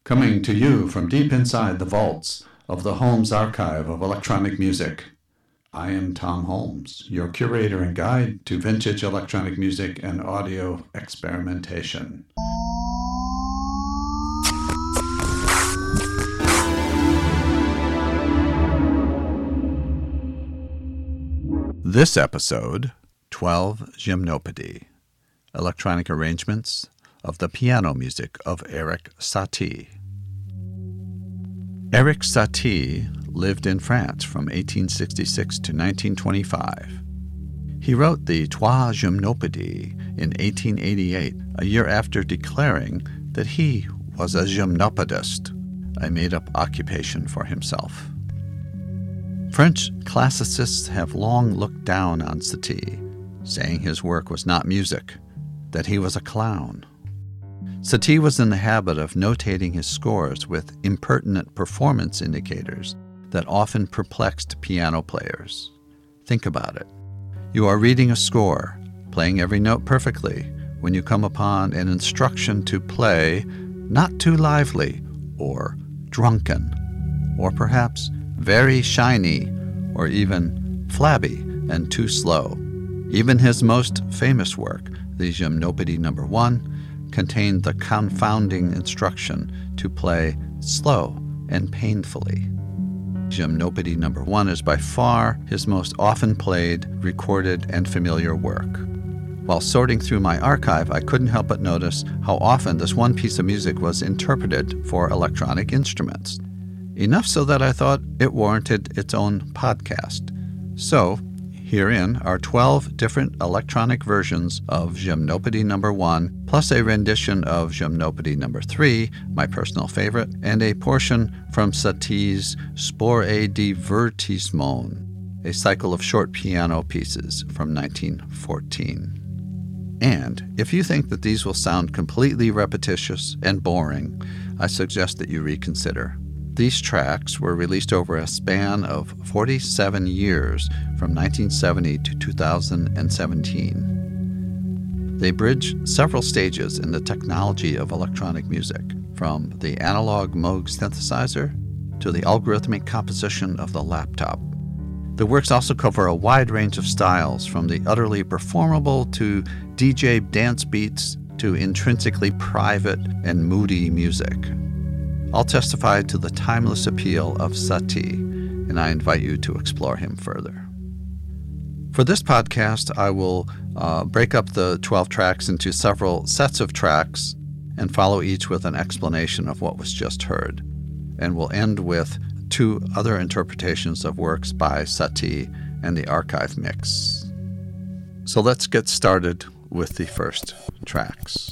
coming to you from deep inside the vaults of the Holmes Archive of Electronic Music. I am Tom Holmes, your curator and guide to vintage electronic music and audio experimentation. This episode, 12 Gymnopédies, electronic arrangements of the piano music of Erik Satie. Erik Satie lived in France from 1866 to 1925. He wrote the Trois Gymnopédies in 1888, a year after declaring that he was a gymnopédiste, a made-up occupation for himself. French classicists have long looked down on Satie, saying his work was not music, that he was a clown. Satie was in the habit of notating his scores with impertinent performance indicators that often perplexed piano players. Think about it. You are reading a score, playing every note perfectly, when you come upon an instruction to play not too lively, or drunken, or perhaps very shiny, or even flabby and too slow. Even his most famous work, the Gymnopédie No. 1, contained the confounding instruction to play slow and painfully. Gymnopédie No. 1 is by far his most often played, recorded, and familiar work. While sorting through my archive, I couldn't help but notice how often this one piece of music was interpreted for electronic instruments. Enough so that I thought it warranted its own podcast. So, herein are 12 different electronic versions of Gymnopédie No. 1, plus a rendition of Gymnopédie No. 3, my personal favorite, and a portion from Satie's Sport et Divertissement, a cycle of short piano pieces from 1914. And if you think that these will sound completely repetitious and boring, I suggest that you reconsider. These tracks were released over a span of 47 years from 1970 to 2017. They bridge several stages in the technology of electronic music, from the analog Moog synthesizer to the algorithmic composition of the laptop. The works also cover a wide range of styles, from the utterly performable to DJ dance beats to intrinsically private and moody music. I'll testify to the timeless appeal of Satie, and I invite you to explore him further. For this podcast, I will break up the 12 tracks into several sets of tracks and follow each with an explanation of what was just heard. And we'll end with 2 other interpretations of works by Satie and the archive mix. So let's get started with the first tracks.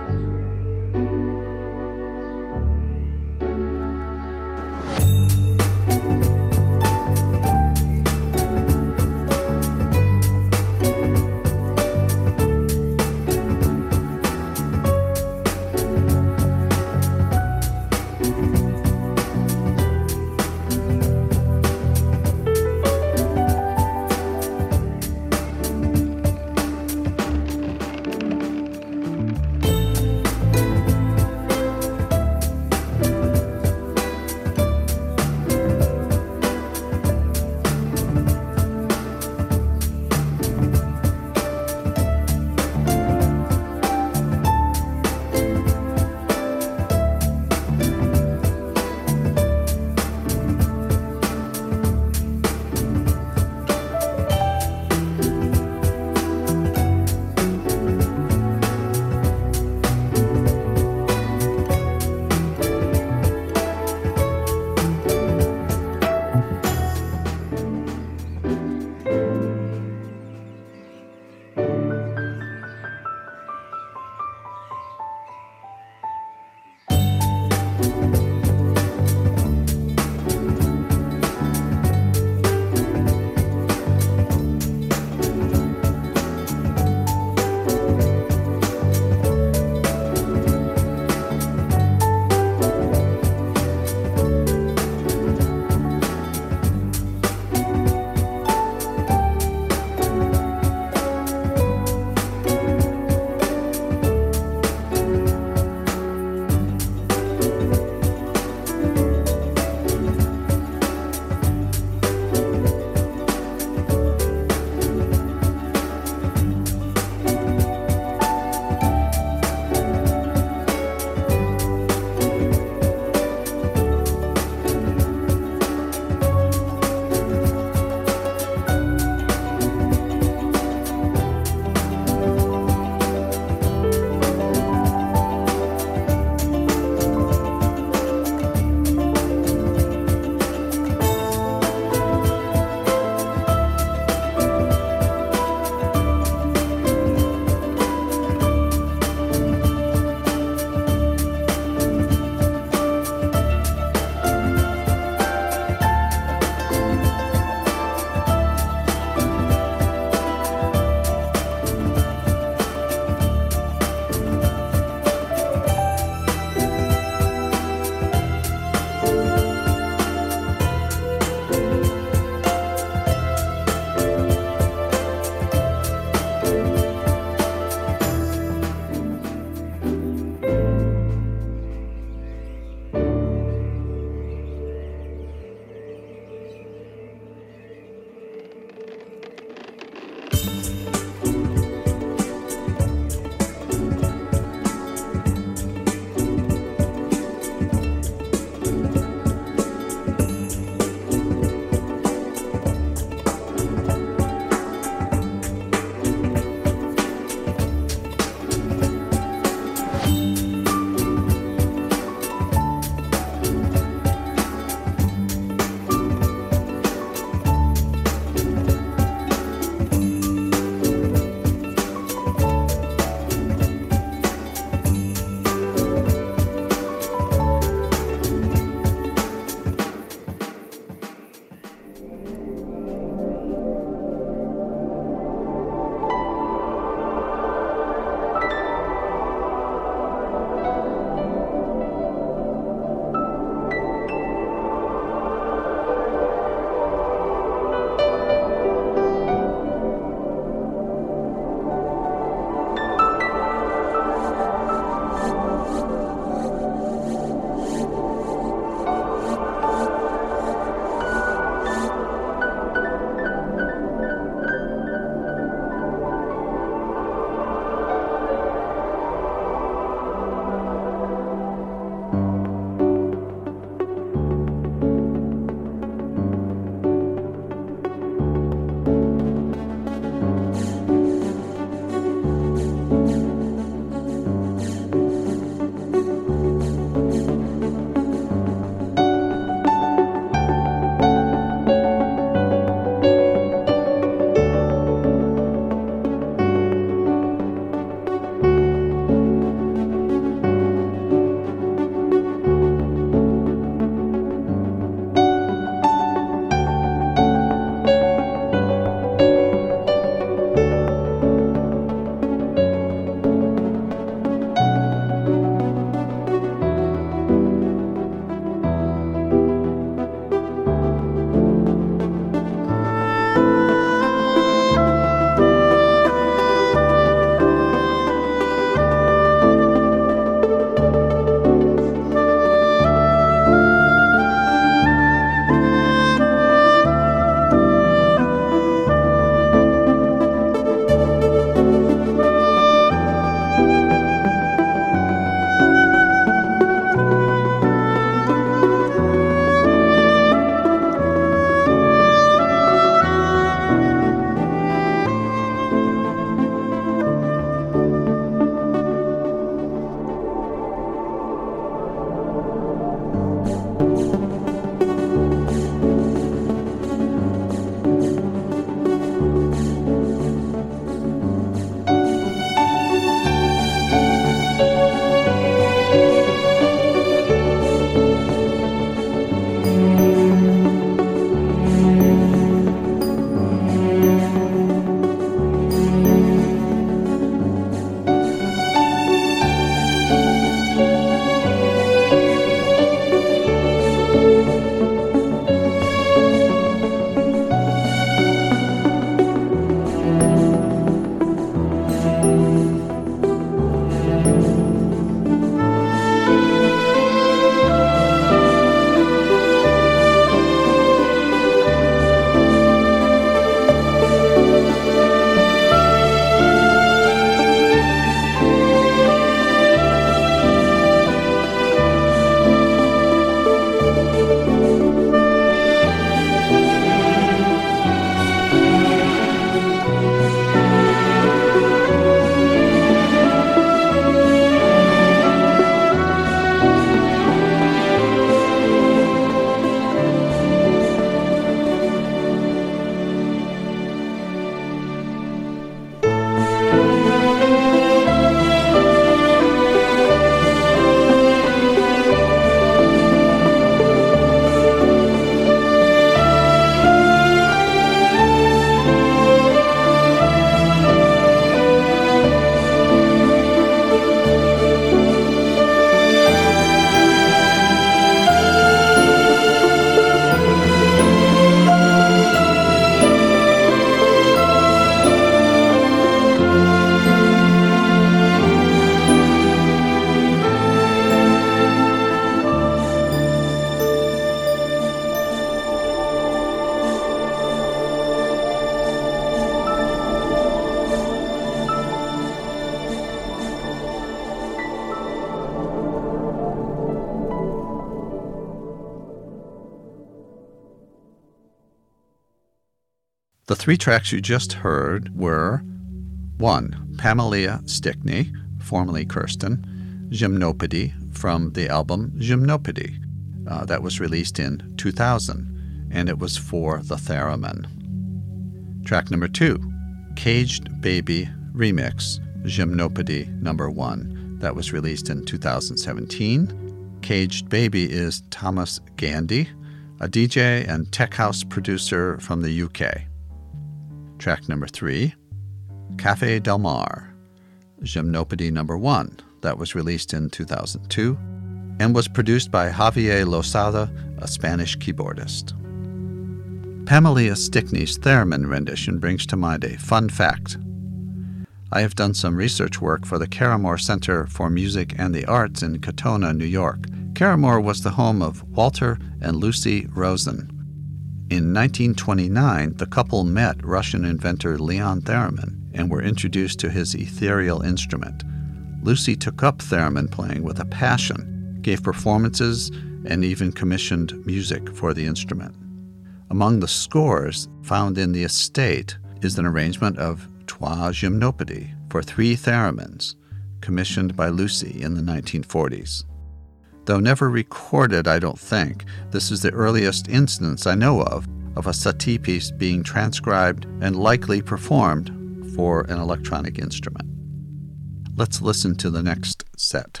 The three tracks you just heard were 1. Pamela Stickney, formerly Kirsten, Gymnopédie, from the album Gymnopédie. That was released in 2000, and it was for the Theremin. Track number 2, Caged Baby Remix, Gymnopédie number 1. That was released in 2017. Caged Baby is Thomas Gandy, a DJ and tech house producer from the UK. Track number 3, Café Del Mar, Gymnopédie number 1. That was released in 2002 and was produced by Javier Losada, a Spanish keyboardist. Pamela Stickney's theremin rendition brings to mind a fun fact. I have done some research work for the Caramore Center for Music and the Arts in Katonah, New York. Caramore was the home of Walter and Lucy Rosen. In 1929, the couple met Russian inventor Leon Theremin and were introduced to his ethereal instrument. Lucy took up theremin playing with a passion, gave performances, and even commissioned music for the instrument. Among the scores found in the estate is an arrangement of Trois Gymnopédies for 3 theremins, commissioned by Lucy in the 1940s. Though never recorded, I don't think, this is the earliest instance I know of a Satie piece being transcribed and likely performed for an electronic instrument. Let's listen to the next set.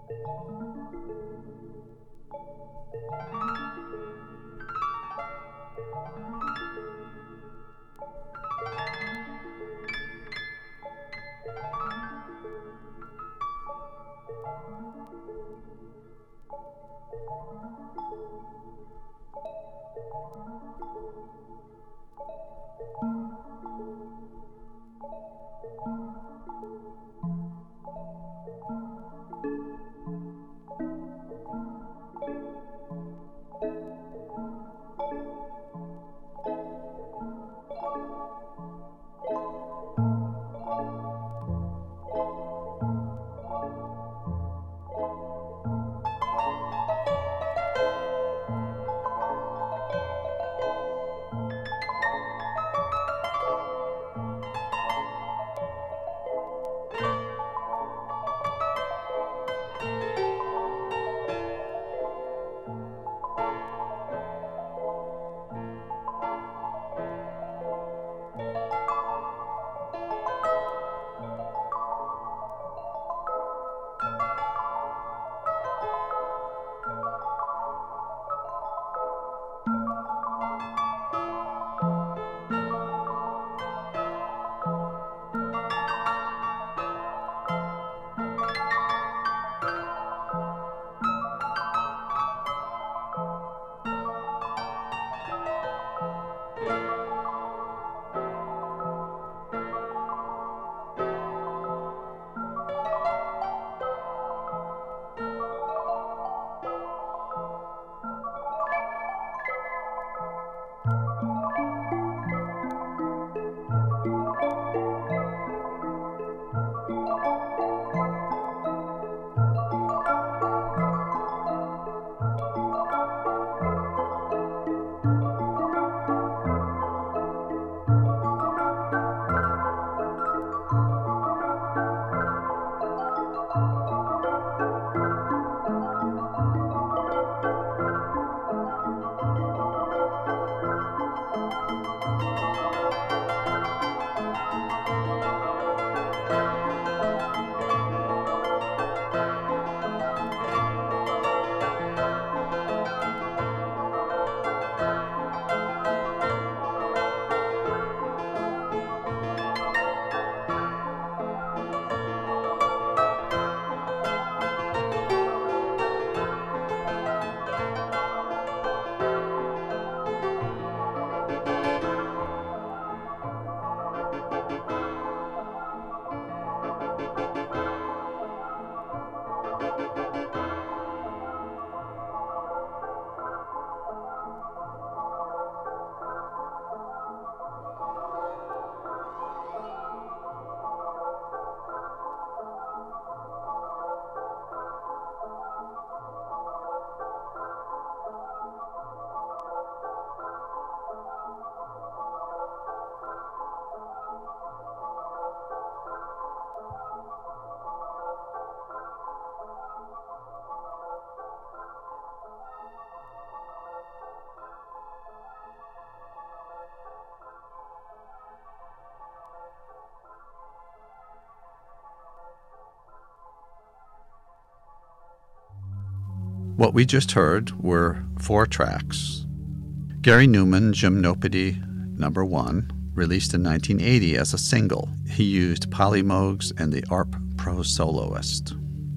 What we just heard were 4 tracks. Gary Numan, Gymnopédie No. 1, released in 1980 as a single. He used Polymoog and the ARP Pro Soloist.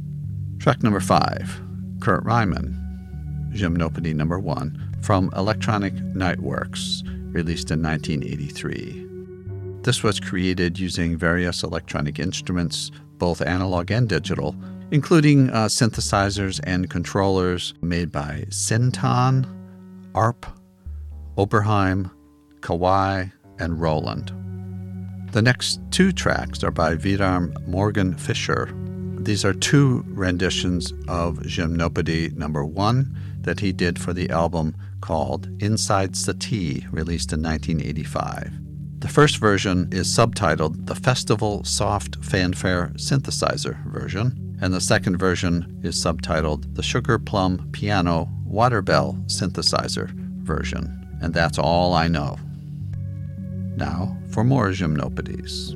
Track number 5, Kurt Ryman, Gymnopédie No. 1, from Electronic Nightworks, released in 1983. This was created using various electronic instruments, both analog and digital, including synthesizers and controllers made by Synton, ARP, Oberheim, Kawai, and Roland. The next 2 tracks are by Vidar Morgan Fischer. These are 2 renditions of Gymnopédie No. 1 that he did for the album called Inside Satie, released in 1985. The first version is subtitled the Festival Soft Fanfare Synthesizer version, and the second version is subtitled the Sugar Plum Piano Waterbell Synthesizer version. And that's all I know. Now for more Gymnopédies.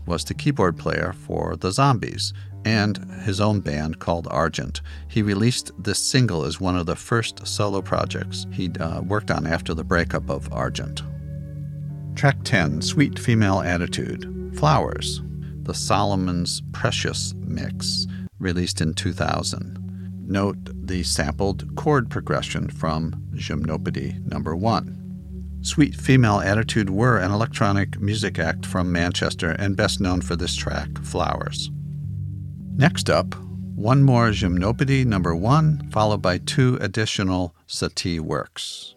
was the keyboard player for the Zombies and his own band called Argent. He released this single as one of the first solo projects he'd worked on after the breakup of Argent. Track 10, Sweet Female Attitude, Flowers, the Solomon's Precious mix, released in 2000. Note the sampled chord progression from Gymnopédie No. 1. Sweet Female Attitude were an electronic music act from Manchester and best known for this track, Flowers. Next up, one more Gymnopédie No. 1, followed by 2 additional Satie works.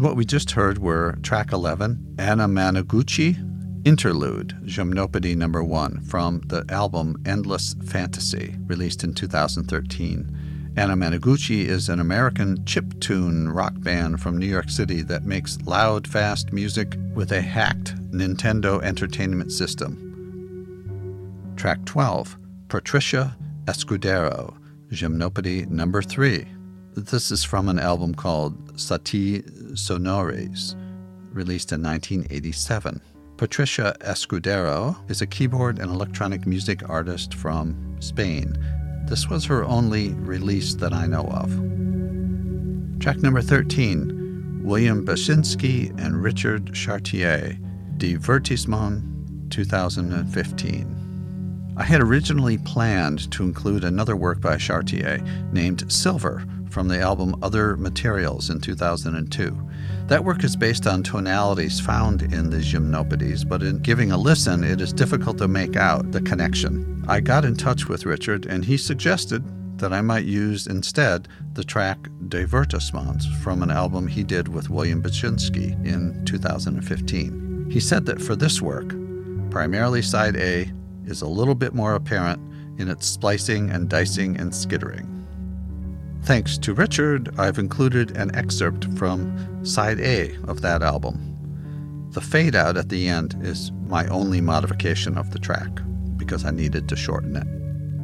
what we just heard were track 11, Anna Managuchi, Interlude, Gymnopédie No. 1, from the album Endless Fantasy, released in 2013. Anna Managuchi is an American chiptune rock band from New York City that makes loud, fast music with a hacked Nintendo Entertainment System. Track 12, Patricia Escudero, Gymnopédie No. 3. This is from an album called Sati Sonores, released in 1987. Patricia Escudero is a keyboard and electronic music artist from Spain. This was her only release that I know of. Track number 13, William Basinski and Richard Chartier, Divertissement, 2015. I had originally planned to include another work by Chartier named Silver from the album Other Materials in 2002. That work is based on tonalities found in the Gymnopédies, but in giving a listen, it is difficult to make out the connection. I got in touch with Richard, and he suggested that I might use instead the track Divertissements from an album he did with William Basinski in 2015. He said that for this work, primarily side A is a little bit more apparent in its splicing and dicing and skittering. Thanks to Richard, I've included an excerpt from side A of that album. The fade out at the end is my only modification of the track because I needed to shorten it.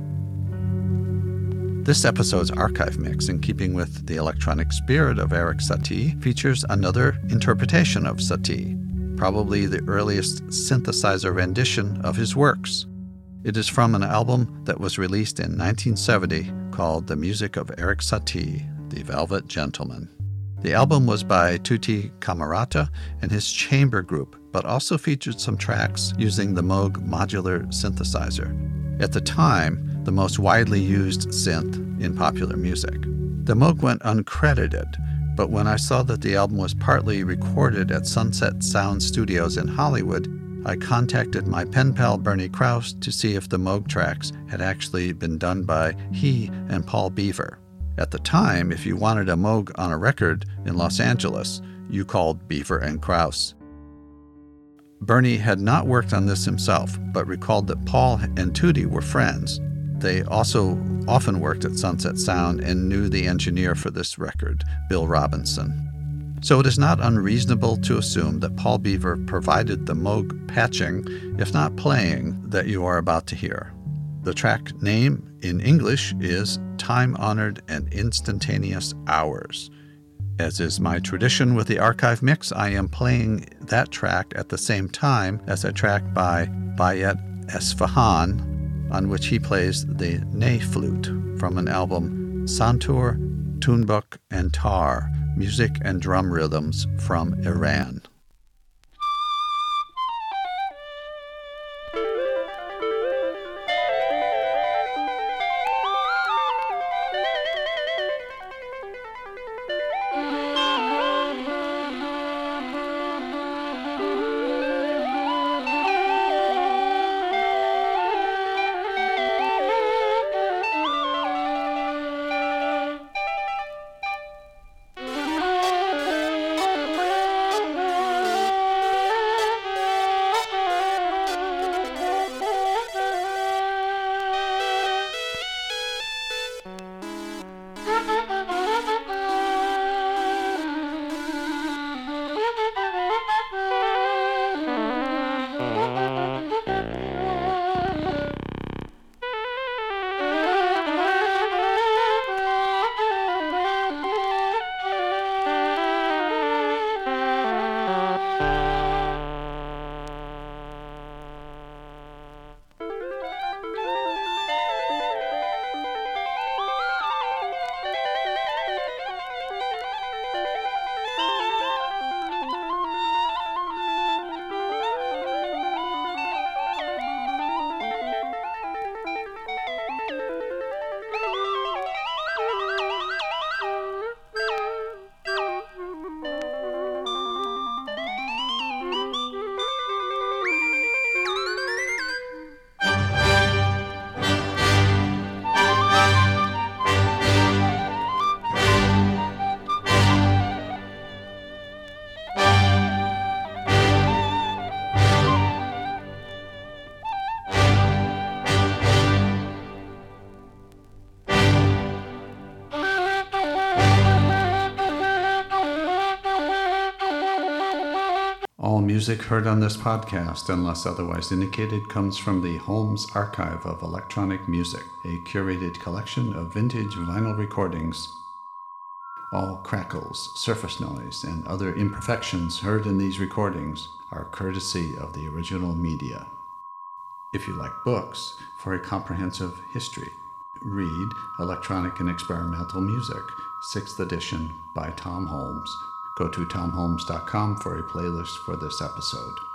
This episode's archive mix, in keeping with the electronic spirit of Erik Satie, features another interpretation of Satie, probably the earliest synthesizer rendition of his works. It is from an album that was released in 1970 called The Music of Erik Satie, The Velvet Gentleman. The album was by Tutti Camerata and his chamber group, but also featured some tracks using the Moog modular synthesizer, at the time the most widely used synth in popular music. The Moog went uncredited, but when I saw that the album was partly recorded at Sunset Sound Studios in Hollywood, I contacted my pen pal Bernie Krause to see if the Moog tracks had actually been done by he and Paul Beaver. At the time, if you wanted a Moog on a record in Los Angeles, you called Beaver and Krause. Bernie had not worked on this himself, but recalled that Paul and Tutti were friends. They also often worked at Sunset Sound and knew the engineer for this record, Bill Robinson. So it is not unreasonable to assume that Paul Beaver provided the Moog patching, if not playing, that you are about to hear. The track name in English is Time-Honored and Instantaneous Hours. As is my tradition with the archive mix, I am playing that track at the same time as a track by Bayat Esfahan, on which he plays the ney flute from an album Santur, Tunbuk, and Tar, Music and Drum Rhythms from Iran. All music heard on this podcast, unless otherwise indicated, comes from the Holmes Archive of Electronic Music, a curated collection of vintage vinyl recordings. All crackles, surface noise, and other imperfections heard in these recordings are courtesy of the original media. If you like books, for a comprehensive history, read Electronic and Experimental Music, 6th edition by Tom Holmes. Go to tomholmes.com for a playlist for this episode.